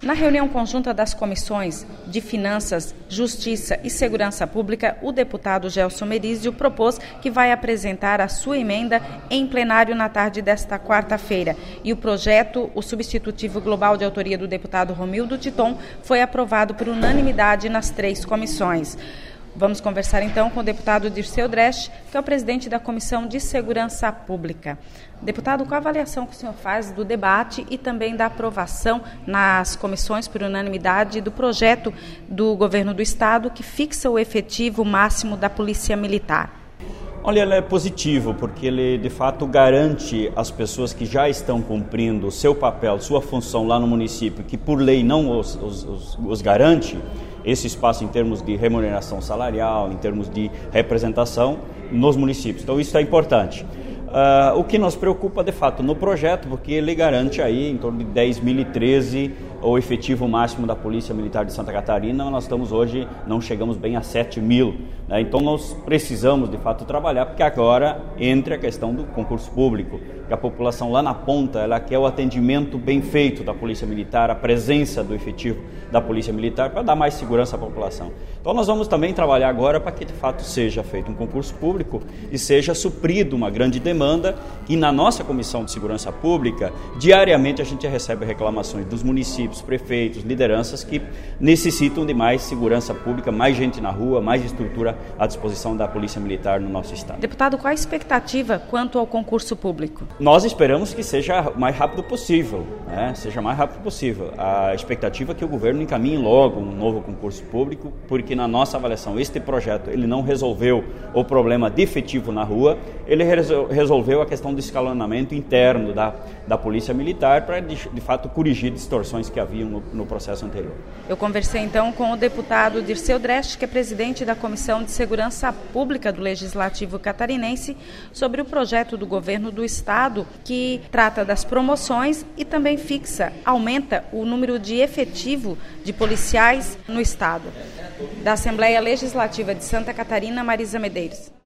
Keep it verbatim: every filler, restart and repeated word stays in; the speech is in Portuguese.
Na reunião conjunta das comissões de Finanças, Justiça e Segurança Pública, o deputado Gelson Merizio propôs que vai apresentar a sua emenda em plenário na tarde desta quarta-feira. E o projeto, o substitutivo global de autoria do deputado Romildo Titon, foi aprovado por unanimidade nas três comissões. Vamos conversar então com o deputado Dirceu Dresch, que é o presidente da Comissão de Segurança Pública. Deputado, qual a avaliação que o senhor faz do debate e também da aprovação nas comissões por unanimidade do projeto do governo do Estado que fixa o efetivo máximo da Polícia Militar? Olha, ele é positivo porque ele de fato garante às pessoas que já estão cumprindo o seu papel, sua função lá no município, que por lei não os, os, os, os garante, esse espaço em termos de remuneração salarial, em termos de representação nos municípios. Então isso é importante. Uh, o que nos preocupa de fato no projeto, porque ele garante aí em torno de dez mil e treze o efetivo máximo da Polícia Militar de Santa Catarina. Nós estamos hoje, não chegamos bem a sete mil, né? Então nós precisamos de fato trabalhar, porque agora entra a questão do concurso público, que a população lá na ponta, ela quer o atendimento bem feito da Polícia Militar, a presença do efetivo da Polícia Militar para dar mais segurança à população. Então nós vamos também trabalhar agora para que de fato seja feito um concurso público e seja suprido uma grande demanda, e na nossa Comissão de Segurança Pública, diariamente a gente recebe reclamações dos municípios, prefeitos, lideranças que necessitam de mais segurança pública, mais gente na rua, mais estrutura à disposição da Polícia Militar no nosso estado. Deputado, qual a expectativa quanto ao concurso público? Nós esperamos que seja o mais rápido possível, né? Seja o mais rápido possível. A expectativa é que o governo encaminhe logo um novo concurso público, porque na nossa avaliação este projeto ele não resolveu o problema de efetivo na rua, ele resolveu a questão do escalonamento interno da, da Polícia Militar para de, de fato corrigir distorções que haviam no, no processo anterior. Eu conversei então com o deputado Dirceu Dresch, que é presidente da Comissão de Segurança Pública do Legislativo Catarinense, sobre o projeto do governo do Estado que trata das promoções e também fixa, aumenta o número de efetivo de policiais no Estado. Da Assembleia Legislativa de Santa Catarina, Marisa Medeiros.